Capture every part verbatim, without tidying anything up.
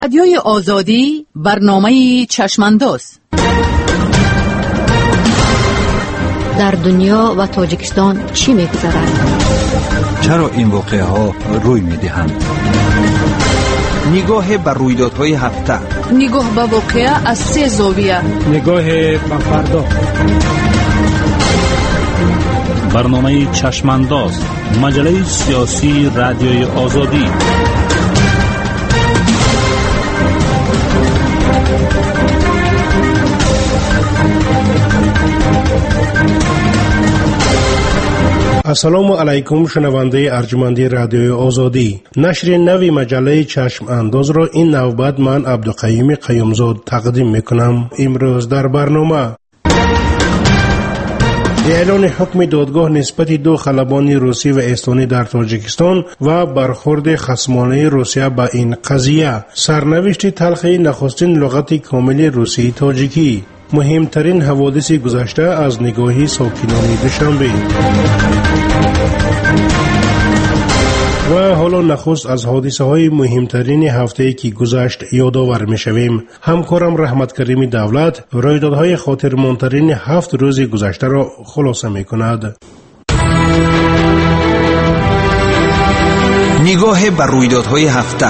رادیوی آزادی برنامه چشمانداز. در دنیا و تاجیکستان چی می‌گذرد؟ چرا این واقعه ها روی می‌دهند؟ نگاه بر رویدادهای هفته، نگاه به واقعه از سه زاویه، نگاه به فردا. برنامه چشمانداز، مجله سیاسی رادیوی آزادی. السلام علیکم شنونده ارجمندی رادیوی آزادی. نشر نوی مجله چشم انداز را این نوبت من عبدالقیوم قیومزاد تقدیم میکنم. امروز در برنامه اعلان حکم دادگاه نسبت دو خلبان روسی و استونی در تاجیکستان و برخورد خصمانه روسیه با این قضیه، سرنوشت تلخ نخستین لغت کامل روسی تاجیکی، مهمترین حوادث گذشته از نگاهی ساکنان دوشنبه. و حالا نخست از حادثه های مهمترین هفته که گذشت یادآور می شویم. همکارم رحمت کریمی دولت رویدادهای خاطرماندترین هفت روز گذشته را خلاصه می کند. نگاه بر رویدادهای هفته.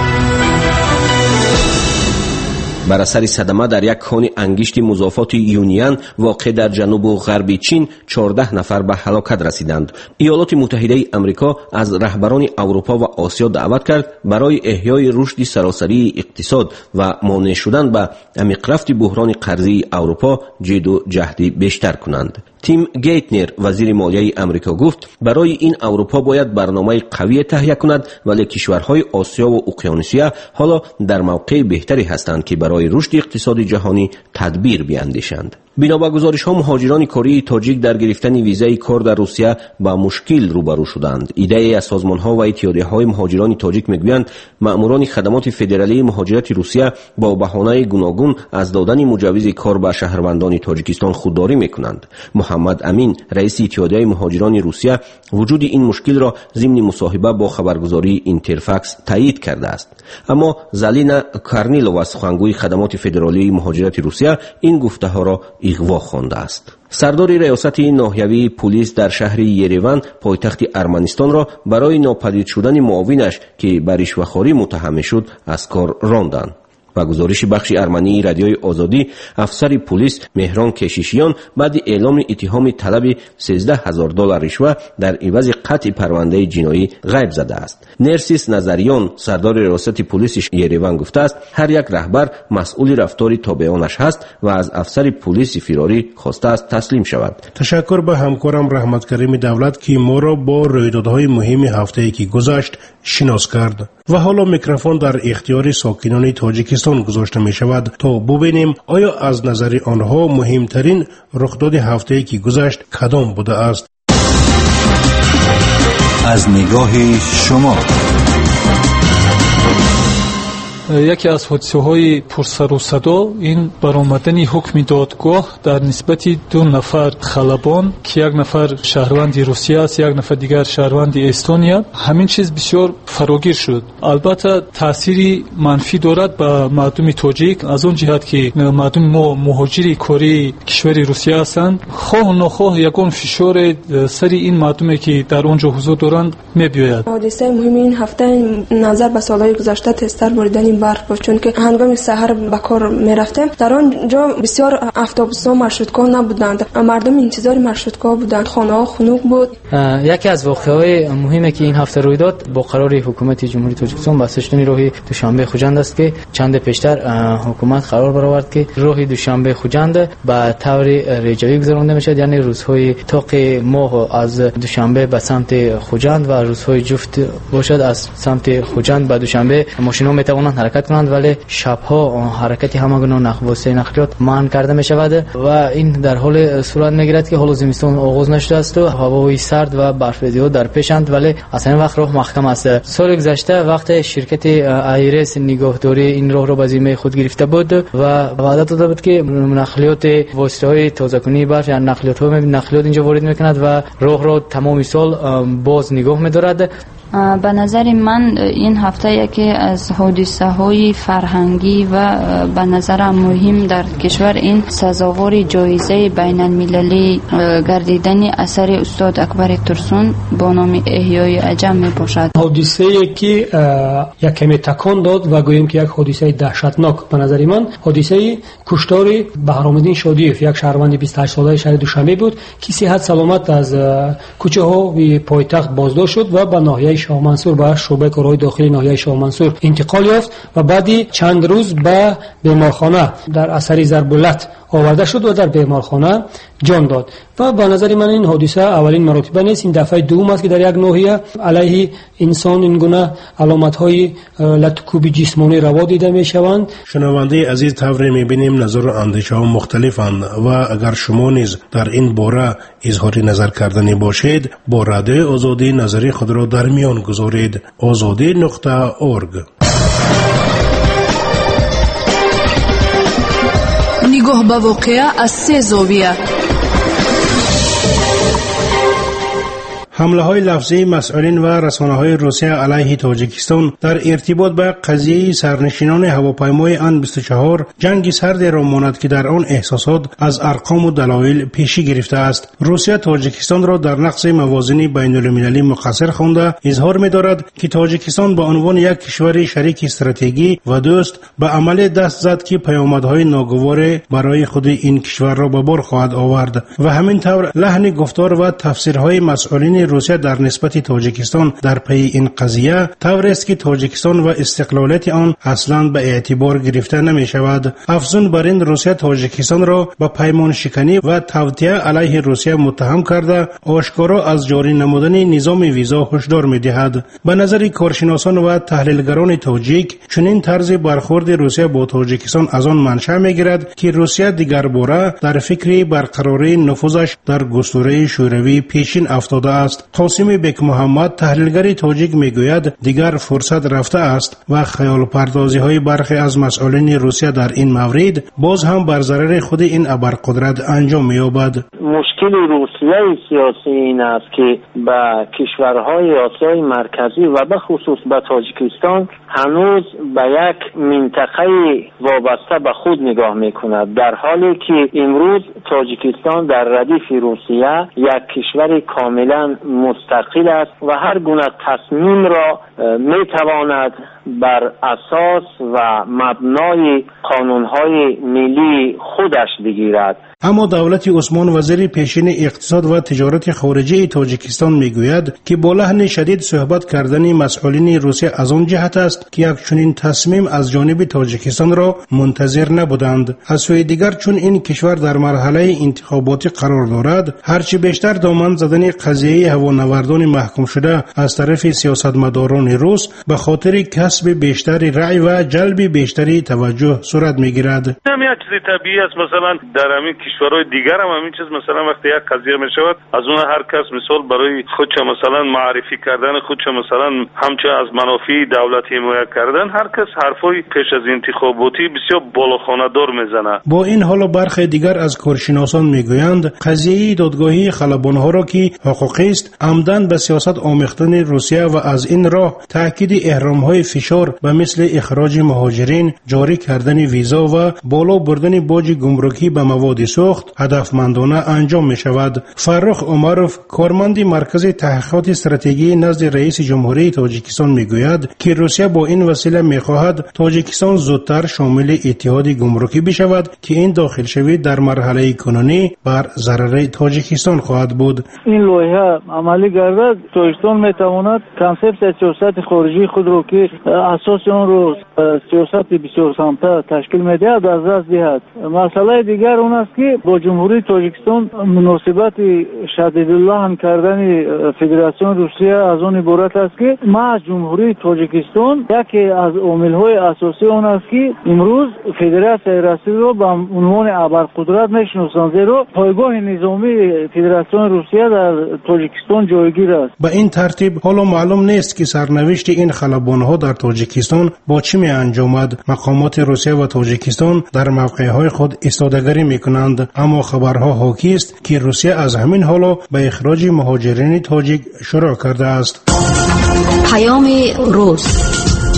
بر اثر صدمه در یک کان انگشت مضافات یونین واقع در جنوب و غرب چین چهارده نفر به هلاکت رسیدند. ایالات متحده آمریکا از رهبران اروپا و آسیا دعوت کرد برای احیای رشد سراسری اقتصاد و مانع شدن به عمیق رفت بحران قرضی اروپا جد و جهدی بیشتر کنند. تیم گیتنر وزیر مالیه آمریکا گفت برای این اروپا باید برنامه قوی تهیه کند، ولی کشورهای آسیا و اقیانوسیه حالا در موقع بهتری هستند که برای رشد اقتصاد جهانی تدبیر بیاندیشند. بنا به گزارش‌ها مهاجران کره تاجیک در گرفتن ویزای کار در روسیه با مشکل روبرو شدند. ایده از سازمان‌ها و اتحادیه‌های مهاجران تاجیک می‌گویند مأموران خدمات فدرالی مهاجرت روسیه با بهانه گوناگون از دادن مجوز کار به شهروندان تاجیکستان خودداری می‌کنند. محمد امین رئیس اتحادیه مهاجران روسیه وجود این مشکل را ضمن مصاحبه با خبرگزاری اینترفاکس تایید کرده است. اما زالینا کارنیلووا سخنگوی خدمات فدرالی مهاجرت روسیه این گفته‌ها را اغوا خوانده است. سردار ریاست ناحیوی پلیس در شهر یریوان پایتخت ارمنستان را برای ناپدید شدن معاونش که به رشوه‌خواری متهم شد از کار راندند. با گزارش بخش ارمنی رادیوی آزادی، افسر پلیس مهران کشیشیان بعد اعلام اتهام طلب سیزده هزار دلار رشوه در عوض قطع پرونده جنایی غیب زده است. نرسیس نظریان سردار ریاست پلیس یریوان گفته است هر یک رهبر مسئول رفتار تابعانش هست و از افسر پلیس فراری خواسته است تسلیم شود. تشکر به همکارم رحمت کریمی دولت که ما را با رویدادهای مهم هفته‌ای که گذشت شناس کرد. و حالا میکروفون در اختیار ساکنان تاجیکستان گذاشته می شود تا ببینیم آیا از نظر آنها مهمترین رخداد هفته‌ای که گذشت کدام بوده است. از نگاه شما یکی از حادثه‌های پرسر و صدا این برآمدن حکم دادگاه در نسبت دو نفر خلبان که یک نفر شهروند روسیه است، یک نفر دیگر شهروند استونیا. همین چیز بسیار فراگیر شد. البته تأثیری منفی دارد به مردم تاجیک از اون جهت که مردم ما مهاجری کره کشور روسیه هستند. خواه و ناخواه یگان فشار سر این مردمی که در اونجا حضور دارند می‌بیاید. حادثه مهم این هفته نظر به سالهای گذشته تستر بریدن برف بود، چون که هنگام سحر به کار میرفتم در آنجا بسیار اتوبوس‌ها مارشروتگاه نبودند، مردم انتظار مارشروتگاه بودند، خانه‌ها خنک بود. یکی از واقعه‌های مهمی که این هفته روی داد با قرار حکومت جمهوری تاجیکستان بسیج راه دوشنبه خوجند است که چند پیشتر حکومت قرار برآورد که راه دوشنبه خوجند به طور رجایی گذرانده میشد، یعنی روزهای طاق ماه از دوشنبه به سمت خوجند و روزهای جفت باشد از سمت خوجند به دوشنبه. ماشین‌ها میتوانند حرکت کنند ولی شبها حرکتی همگونه نقل وسیله نقلیات منع کرده می شود و این در حال صورت میگیرد که حالا زمستان آغاز نشده است و هوای سرد و برف‌ریزی در پیشند، ولی اصلا این وقت راه محکم است. سال گذشته وقت شرکت ایرس نگهداری این راه را به ذمه خود گرفته بود و وعده داده بود که نقلیات واسطه‌های تازه‌کنی برف یا نقلیات ها نقلیات اینجا وارد میکند و راه را تمام سال باز نگاه می‌دارد. به نظر من این هفته یکی از حادثه های فرهنگی و به نظر مهم در کشور این سزاوار جایزه بین المللی گردیدن اثر استاد اکبر ترسون با نام احیای عجم می باشد. حادثه یکی یک کمی تکان داد و گوییم که یک حادثه دهشتناک به نظر من حادثه کشتار بهرام‌الدین شادیف، یک شهروند بیست و هشت ساله شهر دوشنبه بود که صحت سلامت از کوچه ها و پایتخت بازداشت شد و به ناحیه شاه منصور به شعبه کارهای داخلی ناحیه شاه منصور انتقال یافت و بعدی چند روز به بیمارخانه در اثر ضرب‌العت آورده شد و در بیمارخانه جان داد. و به نظر من این حادثه اولین مرتبه نیست، این دفعه دوم است که در یک ناحیه علیه انسان این گونه علامت‌های لطکوبی جسمانی روا دیده می‌شوند. شنونده عزیز، طوری می‌بینیم نظر و اندیشه‌ها مختلفند و اگر شما نیز در این باره اظهار نظر کردنی باشید با رادیو آزادی نظری خود را در میان گذارید. آزادی نقطه اورگ. نگاه به واقعه از سه زاویه. حمله های لفظی مسئولین و رسانه های روسیه علیه تاجیکستان در ارتباط به قضیه سرنشینان هواپیمای ان بیست و چهار جنگ سردی را ماند که در آن احساسات از ارقام و دلایل پیشی گرفته است. روسیه تاجیکستان را در نقض موازین بین المللی مقصر خوانده اظهار می‌دارد که تاجیکستان به عنوان یک کشور شریک استراتژیکی و دوست به عمل دست زد که پیامدهای ناگوار برای خود این کشور را به بار خواهد آورد و همین طور لحن گفتار و تفسیرهای مسئولین روسیه در نسبت تاجیکستان در پی این قضیه طور است که تاجیکستان و استقلالیت آن اصلا به اعتبار گرفته نمی شود. افزون بر این روسیه تاجیکستان را به پیمان شکنی و توطئه علیه روسیه متهم کرده آشکارا از جاری نمودن نظام ویزا هشدار می دهد. به نظر کارشناسان و تحلیلگران تاجیک چنین طرز برخورد روسیه با تاجیکستان از آن منشأ می گیرد که روسیه دیگر باره در فکر برقراری نفوذش در گستره شوروی پیشین افتاده است. قاسم بک محمد تحلیلگر تاجیک میگوید دیگر فرصت رفته است و خیال پردازی های برخی از مسئولین روسیه در این مورد باز هم بر ضرر خود این ابرقدرت انجام می‌یابد. مشکل روسیه سیاسی این است که به کشورهای آسیای مرکزی و به خصوص به تاجیکستان هنوز به یک منطقه وابسته به خود نگاه میکند، در حالی که امروز تاجیکستان در ردیف روسیه یک کشور کاملا مستقل است و هر گونه تصمیم را میتواند بر اساس و مبنای قانونهای ملی خودش بگیرد. اما دولت عثمان وزیر پیشین اقتصاد و تجارت خارجی تاجیکستان میگوید که با لحن شدید صحبت کردن مسئولین روسیه از آن جهت است که یک چنین تصمیم از جانب تاجیکستان را منتظر نبودند. از سوی دیگر چون این کشور در مرحله انتخاباتی قرار دارد، هرچی بیشتر دامن زدن قضیه هوانوردان محکوم شده از طرف سیاستمداران روس به خاطر کسب بیشتری رأی و جلب بیشتری توجه صورت میگیرد. همین چیز طبیعی است. مثلا در همین کشورهای دیگر هم همین چیز، مثلا وقتی یک قضیه می شود از اون هر کس مثال برای خودش مثلا معرفی کردن خودش مثلا همچه از منافع دولت حمایت کردن، هر کس حرفای پیش از انتخاباتی بسیار بالاخانه دار میزنه. با این حال برخی دیگر از کارشناسان میگویند قضیه دادگاهی خلبانها را که حقوقی است عمدن به سیاست آمیختن روسیه و از این راه تاکید احرامهای فشار به مثل اخراج مهاجرین، جاری کردن ویزا و بالا بردن باج گمرکی به مواد سوخت هدفمندانه انجام می شود. فرخ عمروف کارمند مرکز تحقیقات استراتژی نزد رئیس جمهوری تاجیکستان می گوید که روسیه با این وسیله می خواهد تاجیکستان زودتر شامل اتحاد گمرکی بشود که این داخل شوی در مرحله کنونی بر ضرر تاجیکستان خواهد بود. این لایحه عملی گردد تاجیکستان می تواند کانسپت سیاست خارجی خود را که اساس آن رو سیاست بسیار سمته تشکیل می دهد از دست دهد. مسئله دیگر اون است که با جمهوری تاجیکستان مناسبت شدید اللحن کردن فدراسیون روسیه از اون عبارت است که ما جمهوری تاجیکستان یکی از عامل‌های اساسی اون است که امروز فدراسیون رسمی رو به عنوان ابرقدرت میشناسند، زیرا پایگاه نظامی فدراسیون روسیه در تاجیکستان جایگیر است. به این ترتیب حالا معلوم نیست که سرنوشت این خلبان‌ها در تاجیکستان با چه می انجامد. مقامات روسیه و تاجیکستان در موقع‌های خود ایستادگی میکنند، اما خبرها حاکی است که روسیه از همین حالا به اخراج مهاجرین تاجیک شروع کرده است. پیام روز.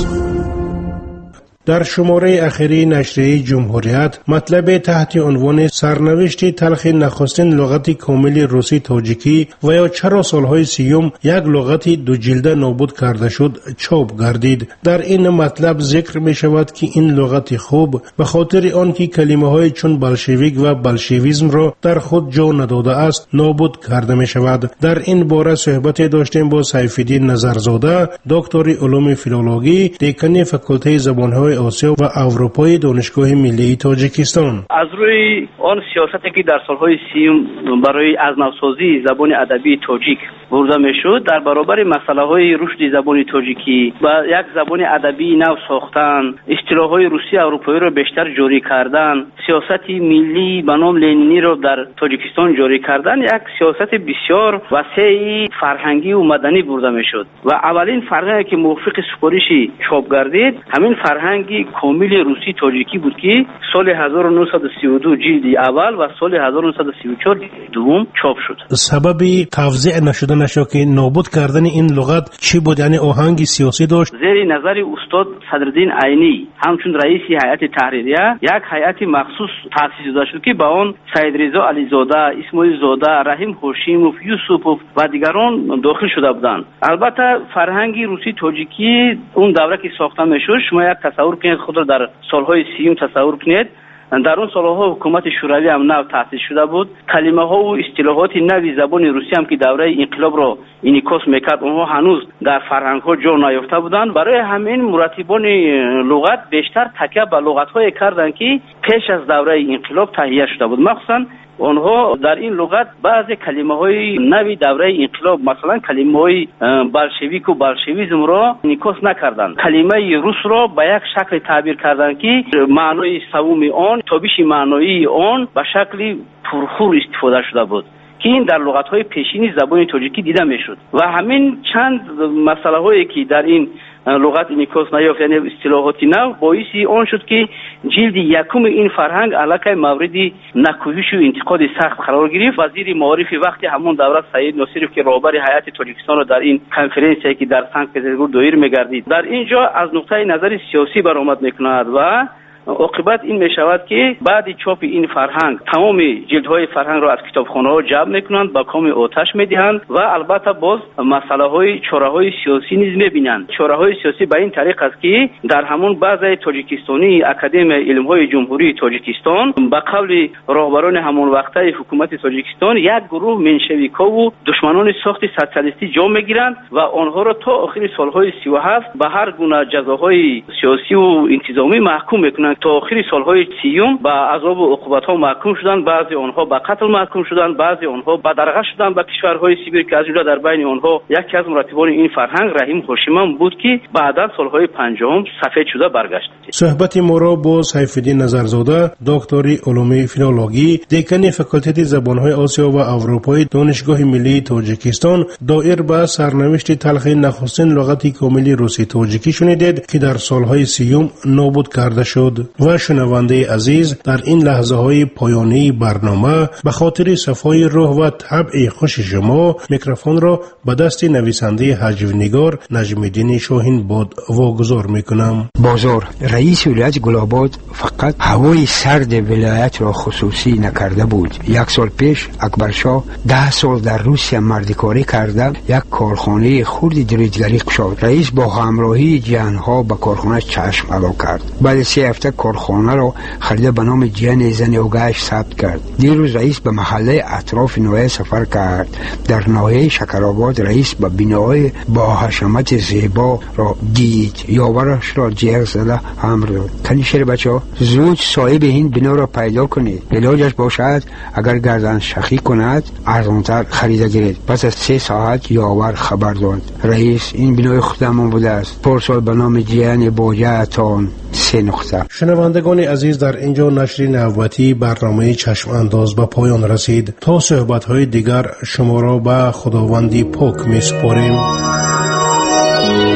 در شماره اخیری نشریه جمهوریت مطلب تحت عنوان سرنوشت تلخ نخستین لغت کامل روسی تاجیکی و یا چرا سالهای سیوم یک لغت دو جلده نابود کرده شد چاپ گردید. در این مطلب ذکر می شود که این لغت خوب به خاطر آنکه کلمه های چون بلشویک و بلشویزم را در خود جا نداده است نابود کرده می شود. در این باره صحبت داشتیم با سیفالدین نظرزاده، دکتر علوم فیلولوژی، دکان فاکولته زبانهای آسیا و اروپای دانشگاه ملی تاجیکستان. از روی آن سیاستی که در سالهای سیوم برای از نوسازی زبان ادبی تاجیک برده میشد در برابر مسئله های رشد زبان تاجیکی و یک زبان ادبی نو ساختن، اصطلاح های روسی اروپایی را بیشتر جاری کردن، سیاست ملی به نام لنینی را در تاجیکستان جاری کردن، یک سیاست بسیار وسیع فرهنگی و مدنی برده میشد و اولین فرهنگی که موافق سپارش چاپ گردید همین فرهنگ کامل روسی تاجیکی بود که سال هزار و نهصد و سی و دو جلد اول و سال هزار و نهصد و سی و چهار دوم چاپ شد. سبب توزیع نشدنش که نابود کردن این لغت چی بود؟ یعنی آهنگ سیاسی داشت؟ زیر نظر استاد صدرالدین عینی همچون رئیس هیئت تحریریه یک هیئت مخصوص تأسیس شد که با آن سید رضا علیزاده، اسماعیل زاده، رحیم هاشموف، یوسفوف و دیگران داخل شده بودند. البته فرهنگ روسی تاجیکی اون دوره که ساخته میشد شما یک تصور کنید خود را در سالهای سیوم تصور کنید. در اون سالها حکومت شوروی هم نو تأسیس شده بود. کلمه ها و اصطلاحات نوی زبان روسی هم که دوره انقلاب را انعکاس میکرد اونها هنوز در فرهنگ ها جا نیافته بودند. برای همین مرتبان لغت بیشتر تکیه به لغت های کردند که پیش از دوره انقلاب تهیه شده بود. مخصوصا آنها در این لغت بعضی کلمه های نوی دوره انقلاب مثلا کلمه های بلشویک و بلشویزم را انعکاس نکردند. کلمه روس را به یک شکل تعبیر کردند که معنای سوم آن تابش معنایی آن به شکل پرخور استفاده شده بود که این در لغت‌های پیشینی زبان تاجیکی دیده میشد و همین چند مسئله هایی که در این لغت انعکاس نیافت یعنی اصطلاحات نو باعث آن شد که جلد یکم این فرهنگ علاقه مورد نکوهش و انتقاد سخت قرار گرفت. وزیر معارف وقتی همون دوره سید ناصرov که رهبر هیئت تاجیکستان را در این کنفرانسی که در سنت پترزبورگ دایر می‌گردید در اینجا از نقطه نظر سیاسی برآمد می‌کند و عاقبت این می شود که بعد چاپ این فرهنگ تمام جلدهای فرهنگ را از کتابخانه ها جمع میکنند با کام آتش میدهند و البته باز مسئله های چاره های سیاسی نیز میبینند. چاره های سیاسی به این طریق است که در همون بعضی تاجیکستانی اکادمی علم های جمهوری تاجیکستان به قول راهبران همون وقته حکومت تاجیکستان یک گروه منشویکا و دشمنان ساخت سوسیالیستی جا میگیرند و آنها را تا آخر سالهای سی و هفت به هر گونه جزاهای سیاسی و انتظامی محکوم میکنند. تا آخر سالهای سیوم به عذاب و عقوبت‌ها محکوم شدند، بعضی آنها به قتل محکوم شدند، بعضی آنها به درغه شدند به کشورهای سیبیر که از جمله در بین آنها یکی از مرتبان این فرهنگ رحیم هاشموف بود که بعدا سالهای پنجم سفید شده برگشت. صحبت ما را با سیفالدین نظرزاده، دکتر علوم فیلولوژی، دکان فاکولته زبانهای آسیا و اروپای دانشگاه ملی تاجیکستان دایر به سرنوشت تلخ نخستین لغت کامل روسی تاجیکی شنیدید که در سالهای سیوم نابود کرده شد. و شنونده عزیز در این لحظه های پایانی برنامه به خاطر صفای روح و طبع خوش شما میکروفون را به دست نویسنده هجونگار نجم‌الدین شاهین باد واگذار میکنم. بازار رئیس ولایت گل‌آباد فقط هوای سرد ولایت را خصوصی نکرده بود. یک سال پیش اکبرشاه ده سال در روسیه مردکاری کرده یک کارخانه خرد دریدگری گشاد. رئیس با همراهی جنها به کارخانه چشم علا کرد. بعد سه هفته کارخانه را خریده به نام جن زن اوگاش ثبت کرد. دیروز رئیس به محله اطراف نوحه سفر کرد. در ناحیه شکرآباد رئیس به بنای با حشمت زیبا را دید. یاورش را جیغ زده امر داد کنیشر بچه ها زود صاحب این بنا را پیدا کنید. علاجش باشد اگر گردن شخی کند ارزانتر خریده گیرید. پس از سه ساعت یاور خبر داد رئیس این بنای خودمان بوده است. پارسال به نام جن باجه اتان سه نقطه. شنوندگان عزیز در اینجا نشر نوبتی برنامه چشم انداز به پایان رسید. تا صحبت‌های دیگر شما را به خداوندی پاک می‌سپاریم.